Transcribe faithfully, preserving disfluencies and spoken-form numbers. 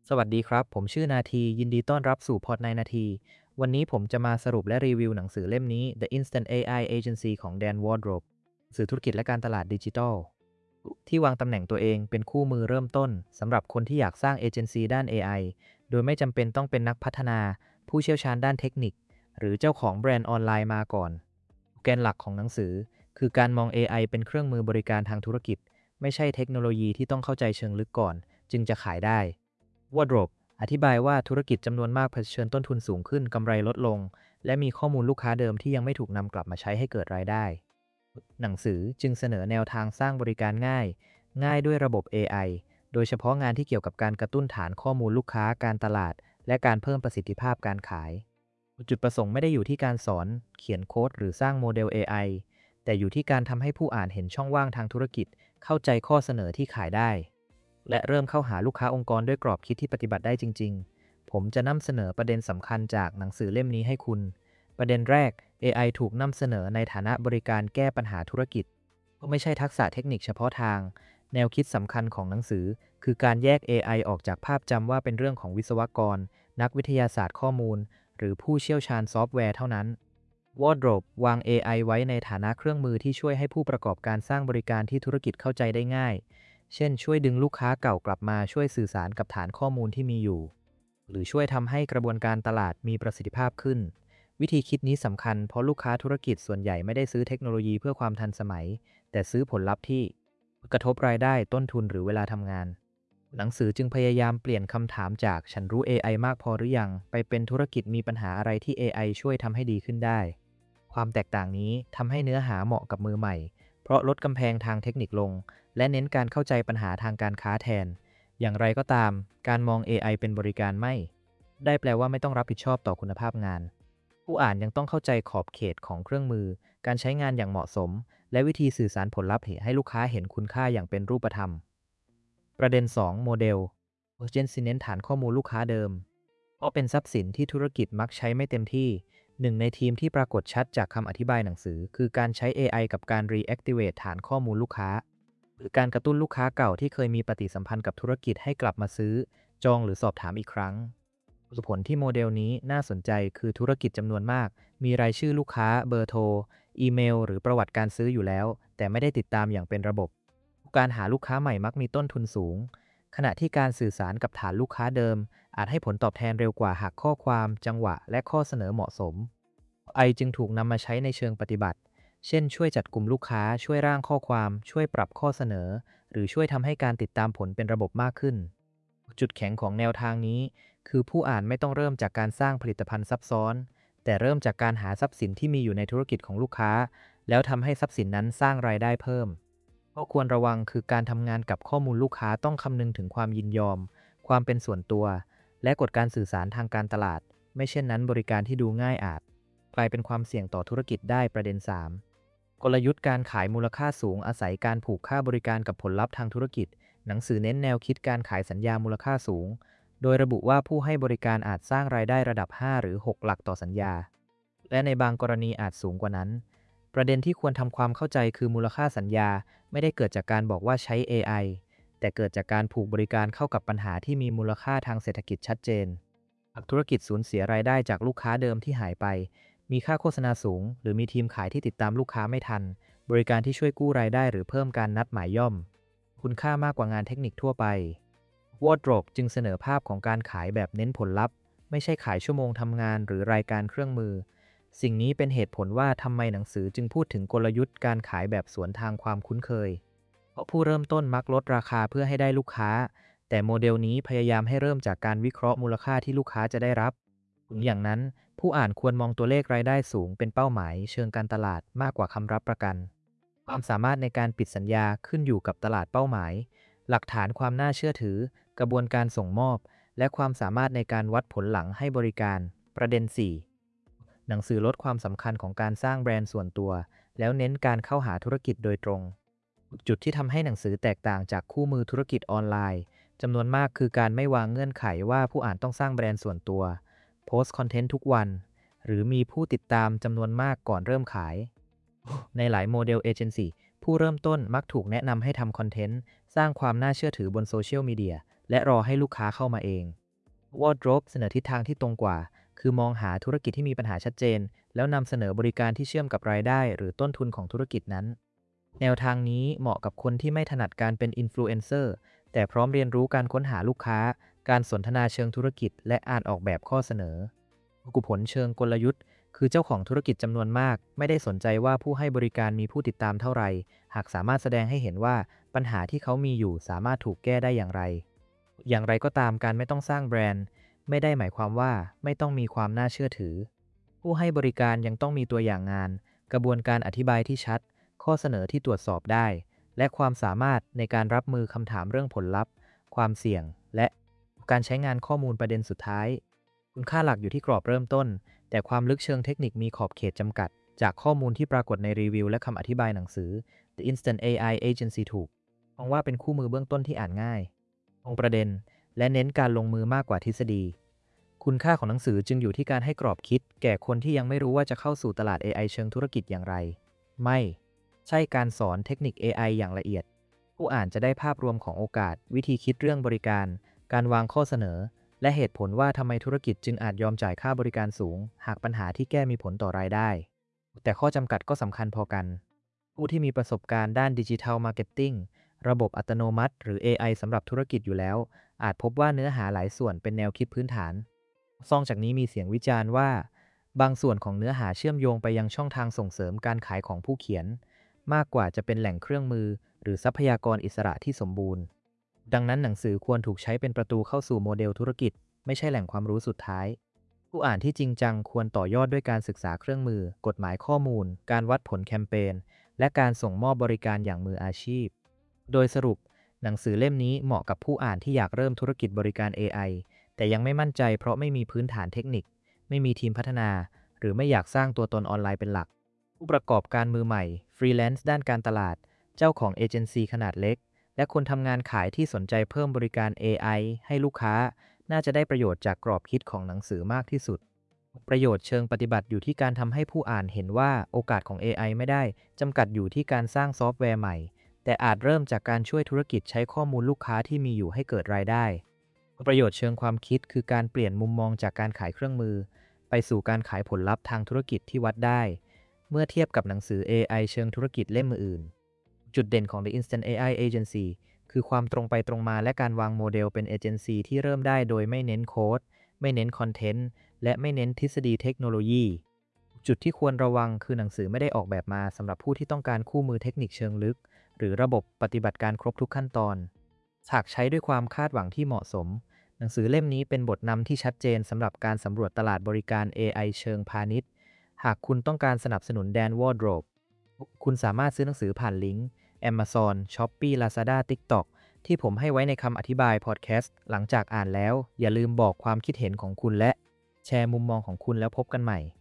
สวัสดีครับ ผมชื่อนาทียินดีต้อนรับสู่พอดในนาที วันนี้ผมจะมาสรุปและรีวิวหนังสือเล่มนี้ The Instant เอ ไอ Agency ของ Dan Wardrop สื่อธุรกิจและการตลาดดิจิทัลที่วางตำแหน่งตัวเองเป็นคู่มือเริ่มต้นสำหรับคนที่อยากสร้างเอเจนซีด้าน เอ ไอ โดยไม่จำเป็นต้องเป็นนักพัฒนาผู้เชี่ยวชาญด้านเทคนิคหรือเจ้าของแบรนด์ออนไลน์มาก่อนแกนหลักของหนังสือคือการมอง เอ ไอ เป็นเครื่องมือบริการทางธุรกิจไม่ใช่เทคโนโลยีที่ต้องเข้าใจเชิงลึกก่อนจึงจะขายได้ Wardrop อธิบายว่าธุรกิจจำนวนมากเผชิญต้นทุนสูงขึ้นกำไรลดลงและมีข้อมูลลูกค้าเดิมที่ยังไม่ถูกนำกลับมาใช้ให้เกิดรายได้หนังสือจึงเสนอแนวทางสร้างบริการง่ายง่ายด้วยระบบ เอ ไอ โดยเฉพาะงานที่เกี่ยวกับการกระตุ้นฐานข้อมูลลูกค้าการตลาดและการเพิ่มประสิทธิภาพการขายจุดประสงค์ไม่ได้อยู่ที่การสอนเขียนโค้ดหรือสร้างโมเดล เอ ไอ แต่อยู่ที่การทำให้ผู้อ่านเห็นช่องว่างทางธุรกิจเข้าใจข้อเสนอที่ขายได้และเริ่มเข้าหาลูกค้าองค์กรด้วยกรอบคิดที่ปฏิบัติได้จริงๆผมจะนำเสนอประเด็นสำคัญจากหนังสือเล่มนี้ให้คุณประเด็นแรก เอ ไอ ถูกนำเสนอในฐานะบริการแก้ปัญหาธุรกิจก็ไม่ใช่ทักษะเทคนิคเฉพาะทางแนวคิดสำคัญของหนังสือคือการแยก เอ ไอ ออกจากภาพจำว่าเป็นเรื่องของวิศวกรนักวิทยาศาสตร์ข้อมูลหรือผู้เชี่ยวชาญซอฟต์แวร์เท่านั้น Wardrop วาง เอ ไอ ไว้ในฐานะเครื่องมือที่ช่วยให้ผู้ประกอบการสร้างบริการที่ธุรกิจเข้าใจได้ง่ายเช่นช่วยดึงลูกค้าเก่ากลับมาช่วยสื่อสารกับฐานข้อมูลที่มีอยู่หรือช่วยทำให้กระบวนการตลาดมีประสิทธิภาพขึ้นวิธีคิดนี้สำคัญเพราะลูกค้าธุรกิจส่วนใหญ่ไม่ได้ซื้อเทคโนโลยีเพื่อความทันสมัยแต่ซื้อผลลัพธ์ที่กระทบรายได้ต้นทุนหรือเวลาทำงานหนังสือจึงพยายามเปลี่ยนคำถามจากฉันรู้ เอ ไอ มากพอหรือยังไปเป็นธุรกิจมีปัญหาอะไรที่ เอ ไอ ช่วยทำให้ดีขึ้นได้ความแตกต่างนี้ทำให้เนื้อหาเหมาะกับมือใหม่เพราะลดกำแพงทางเทคนิคลงและเน้นการเข้าใจปัญหาทางการค้าแทนอย่างไรก็ตามการมอง เอ ไอ เป็นบริการไม่ได้แปลว่าไม่ต้องรับผิดชอบต่อคุณภาพงานผู้อ่านยังต้องเข้าใจขอบเขตของเครื่องมือการใช้งานอย่างเหมาะสมและวิธีสื่อสารผลลัพธ์ให้ลูกค้าเห็นคุณค่าอย่างเป็นรูปธรรมประเด็นสองโมเดล Urgency เน้นฐานข้อมูลลูกค้าเดิมเพราะเป็นทรัพย์สินที่ธุรกิจมักใช้ไม่เต็มที่หนึ่งในทีมที่ปรากฏชัดจากคำอธิบายหนังสือคือการใช้ เอ ไอ กับการ reactivate ฐานข้อมูลลูกค้าหรือการกระตุ้นลูกค้าเก่าที่เคยมีปฏิสัมพันธ์กับธุรกิจให้กลับมาซื้อจองหรือสอบถามอีกครั้งผลที่โมเดลนี้น่าสนใจคือธุรกิจจำนวนมากมีรายชื่อลูกค้าเบอร์โทรอีเมลหรือประวัติการซื้ออยู่แล้วแต่ไม่ได้ติดตามอย่างเป็นระบบการหาลูกค้าใหม่มักมีต้นทุนสูงขณะที่การสื่อสารกับฐานลูกค้าเดิมอาจให้ผลตอบแทนเร็วกว่าหากข้อความจังหวะและข้อเสนอเหมาะสม ไอจึงถูกนำมาใช้ในเชิงปฏิบัติ เช่นช่วยจัดกลุ่มลูกค้าช่วยร่างข้อความช่วยปรับข้อเสนอหรือช่วยทำให้การติดตามผลเป็นระบบมากขึ้นจุดแข็งของแนวทางนี้คือผู้อ่านไม่ต้องเริ่มจากการสร้างผลิตภัณฑ์ซับซ้อนแต่เริ่มจากการหาทรัพย์สินที่มีอยู่ในธุรกิจของลูกค้าแล้วทำให้ทรัพย์สินนั้นสร้างรายได้เพิ่มข้อควรระวังคือการทำงานกับข้อมูลลูกค้าต้องคำนึงถึงความยินยอมความเป็นส่วนตัวและกฎการสื่อสารทางการตลาดไม่เช่นนั้นบริการที่ดูง่ายอาจกลายเป็นความเสี่ยงต่อธุรกิจได้ประเด็นสามกลยุทธ์การขายมูลค่าสูงอาศัยการผูกค่าบริการกับผลลัพธ์ทางธุรกิจหนังสือเน้นแนวคิดการขายสัญญามูลค่าสูงโดยระบุว่าผู้ให้บริการอาจสร้างรายได้ระดับห้าหรือหกหลักต่อสัญญาและในบางกรณีอาจสูงกว่านั้นประเด็นที่ควรทำความเข้าใจคือมูลค่าสัญญาไม่ได้เกิดจากการบอกว่าใช้ เอ ไอ แต่เกิดจากการผูกบริการเข้ากับปัญหาที่มีมูลค่าทางเศรษฐกิจชัดเจนหากธุรกิจสูญเสียรายได้จากลูกค้าเดิมที่หายไปมีค่าโฆษณาสูงหรือมีทีมขายที่ติดตามลูกค้าไม่ทันบริการที่ช่วยกู้รายได้หรือเพิ่มการนัดหมายย่อมคุณค่ามากกว่างานเทคนิคทั่วไป Wardrop จึงเสนอภาพของการขายแบบเน้นผลลัพธ์ไม่ใช่ขายชั่วโมงทำงานหรือรายการเครื่องมือสิ่งนี้เป็นเหตุผลว่าทำไมหนังสือจึงพูดถึงกลยุทธ์การขายแบบสวนทางความคุ้นเคยเพราะผู้เริ่มต้นมักลดราคาเพื่อให้ได้ลูกค้าแต่โมเดลนี้พยายามให้เริ่มจากการวิเคราะห์มูลค่าที่ลูกค้าจะได้รับถึงอย่างนั้นผู้อ่านควรมองตัวเลขรายได้สูงเป็นเป้าหมายเชิงการตลาดมากกว่าคำรับประกันความสามารถในการปิดสัญญาขึ้นอยู่กับตลาดเป้าหมายหลักฐานความน่าเชื่อถือกระบวนการส่งมอบและความสามารถในการวัดผลหลังให้บริการประเด็นสี่หนังสือลดความสำคัญของการสร้างแบรนด์ส่วนตัวแล้วเน้นการเข้าหาธุรกิจโดยตรงจุดที่ทำให้หนังสือแตกต่างจากคู่มือธุรกิจออนไลน์จำนวนมากคือการไม่วางเงื่อนไขว่าผู้อ่านต้องสร้างแบรนด์ส่วนตัวโพสต์คอนเทนต์ทุกวันหรือมีผู้ติดตามจำนวนมากก่อนเริ่มขายในหลายโมเดลเอเจนซี่ผู้เริ่มต้นมักถูกแนะนำให้ทำคอนเทนต์สร้างความน่าเชื่อถือบนโซเชียลมีเดียและรอให้ลูกค้าเข้ามาเอง Wardrobe เสนอทิศทางที่ตรงกว่าคือมองหาธุรกิจที่มีปัญหาชัดเจนแล้วนำเสนอบริการที่เชื่อมกับรายได้หรือต้นทุนของธุรกิจนั้นแนวทางนี้เหมาะกับคนที่ไม่ถนัดการเป็นอินฟลูเอนเซอร์แต่พร้อมเรียนรู้การค้นหาลูกค้าการสนทนาเชิงธุรกิจและอ่านออกแบบข้อเสนอกุผลเชิงกลยุทธ์คือเจ้าของธุรกิจจำนวนมากไม่ได้สนใจว่าผู้ให้บริการมีผู้ติดตามเท่าไหร่หากสามารถแสดงให้เห็นว่าปัญหาที่เขามีอยู่สามารถถูกแก้ได้อย่างไรอย่างไรก็ตามการไม่ต้องสร้างแบรนด์ไม่ได้หมายความว่าไม่ต้องมีความน่าเชื่อถือผู้ให้บริการยังต้องมีตัวอย่างงานกระบวนการอธิบายที่ชัดข้อเสนอที่ตรวจสอบได้และความสามารถในการรับมือคำถามเรื่องผลลัพธ์ความเสี่ยงและการใช้งานข้อมูลประเด็นสุดท้ายคุณค่าหลักอยู่ที่กรอบเริ่มต้นแต่ความลึกเชิงเทคนิคมีขอบเขตจำกัดจากข้อมูลที่ปรากฏในรีวิวและคำอธิบายหนังสือ The Instant เอ ไอ Agency ถูกมองว่าเป็นคู่มือเบื้องต้นที่อ่านง่ายตรงประเด็นและเน้นการลงมือมากกว่าทฤษฎีคุณค่าของหนังสือจึงอยู่ที่การให้กรอบคิดแก่คนที่ยังไม่รู้ว่าจะเข้าสู่ตลาด เอ ไอ เชิงธุรกิจอย่างไรไม่ใช่การสอนเทคนิค เอ ไอ อย่างละเอียดผู้อ่านจะได้ภาพรวมของโอกาสวิธีคิดเรื่องบริการการวางข้อเสนอและเหตุผลว่าทำไมธุรกิจจึงอาจยอมจ่ายค่าบริการสูงหากปัญหาที่แก้มีผลต่อรายได้แต่ข้อจำกัดก็สำคัญพอกันผู้ที่มีประสบการณ์ด้านดิจิทัลมาร์เก็ตติ้งระบบอัตโนมัติหรือ เอ ไอ สำหรับธุรกิจอยู่แล้วอาจพบว่าเนื้อหาหลายส่วนเป็นแนวคิดพื้นฐานซองจากนี้มีเสียงวิจารณ์ว่าบางส่วนของเนื้อหาเชื่อมโยงไปยังช่องทางส่งเสริมการขายของผู้เขียนมากกว่าจะเป็นแหล่งเครื่องมือหรือทรัพยากรอิสระที่สมบูรณ์ดังนั้นหนังสือควรถูกใช้เป็นประตูเข้าสู่โมเดลธุรกิจไม่ใช่แหล่งความรู้สุดท้ายผู้อ่านที่จริงจังควรต่อยอดด้วยการศึกษาเครื่องมือกฎหมายข้อมูลการวัดผลแคมเปญและการส่งมอบบริการอย่างมืออาชีพโดยสรุปหนังสือเล่มนี้เหมาะกับผู้อ่านที่อยากเริ่มธุรกิจบริการ เอ ไอ แต่ยังไม่มั่นใจเพราะไม่มีพื้นฐานเทคนิคไม่มีทีมพัฒนาหรือไม่อยากสร้างตัวตนออนไลน์เป็นหลักผู้ประกอบการมือใหม่ฟรีแลนซ์ด้านการตลาดเจ้าของเอเจนซี่ขนาดเล็กและคนทำงานขายที่สนใจเพิ่มบริการ เอ ไอ ให้ลูกค้าน่าจะได้ประโยชน์จากกรอบคิดของหนังสือมากที่สุดประโยชน์เชิงปฏิบัติอยู่ที่การทำให้ผู้อ่านเห็นว่าโอกาสของ เอ ไอ ไม่ได้จำกัดอยู่ที่การสร้างซอฟต์แวร์ใหม่แต่อาจเริ่มจากการช่วยธุรกิจใช้ข้อมูลลูกค้าที่มีอยู่ให้เกิดรายได้ประโยชน์เชิงความคิดคือการเปลี่ยนมุมมองจากการขายเครื่องมือไปสู่การขายผลลัพธ์ทางธุรกิจที่วัดได้เมื่อเทียบกับหนังสือ เอ ไอ เชิงธุรกิจเล่มอื่นจุดเด่นของ The Instant เอ ไอ Agency คือความตรงไปตรงมาและการวางโมเดลเป็นเอเจนซี่ที่เริ่มได้โดยไม่เน้นโค้ดไม่เน้นคอนเทนต์และไม่เน้นทฤษฎีเทคโนโลยีจุดที่ควรระวังคือหนังสือไม่ได้ออกแบบมาสำหรับผู้ที่ต้องการคู่มือเทคนิคเชิงลึกหรือระบบปฏิบัติการครบทุกขั้นตอนหากใช้ด้วยความคาดหวังที่เหมาะสมหนังสือเล่มนี้เป็นบทนำที่ชัดเจนสำหรับการสำรวจตลาดบริการ เอ ไอ เชิงพาณิชย์หากคุณต้องการสนับสนุนแดนวอร์ดโรบคุณสามารถซื้อหนังสือผ่านลิงก์ Amazon, Shopee, Lazada, TikTok ที่ผมให้ไว้ในคำอธิบายพอดแคสต์หลังจากอ่านแล้วอย่าลืมบอกความคิดเห็นของคุณและแชร์มุมมองของคุณแล้วพบกันใหม่